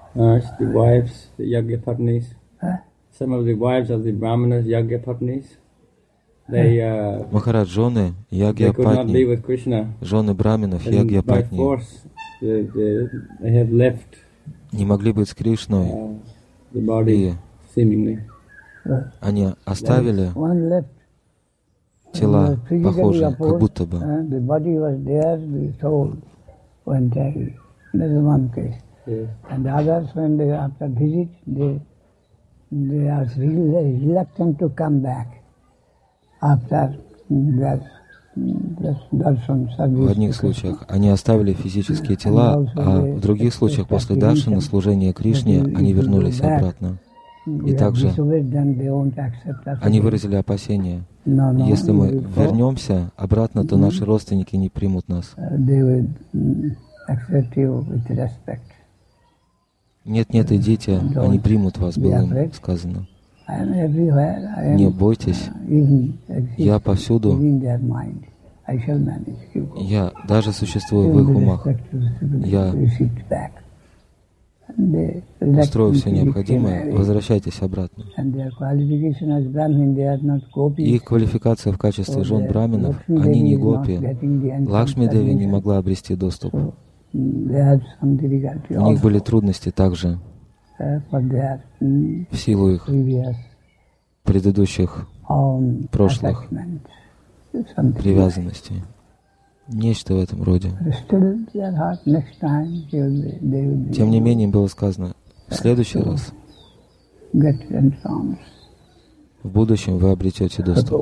The wives, the Yagyapatnis. Some of the wives of the Brahmanas, Yagyapatnis, they Махарадж, жены could not be Ягьяпатни, with Krishna. жены браминов And by Ягьяпатни force, they have left не могли быть с Кришной, the body, и seemingly. они оставили One left. тела Physically похожие, как opposed, будто бы. the body was there, the soul went there. That is one case. Yes. And the others, when they after visit, they are really reluctant to come back after their darshan В service. одних случаях они оставили физические тела, а в других случаях после даршана, служения Кришне, они вернулись обратно. И также они выразили опасения. Если мы вернемся обратно, то наши родственники не примут нас. Нет, идите, они примут вас, было им сказано. Не бойтесь, я повсюду, я даже существую в их умах. Я устрою все необходимое, возвращайтесь обратно. Их квалификация в качестве жен браминов, они не гопи. Лакшми Деви не могла обрести доступ. У них были трудности также в силу их предыдущих прошлых привязанностей. Нечто в этом роде. Тем не менее, было сказано, в следующий раз, в будущем вы обретете доступ.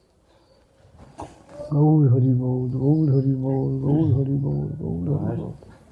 Gaur Hari Bol, Gaur Hari Bol, Gaur Hari Bol, Gaur Hari Bol.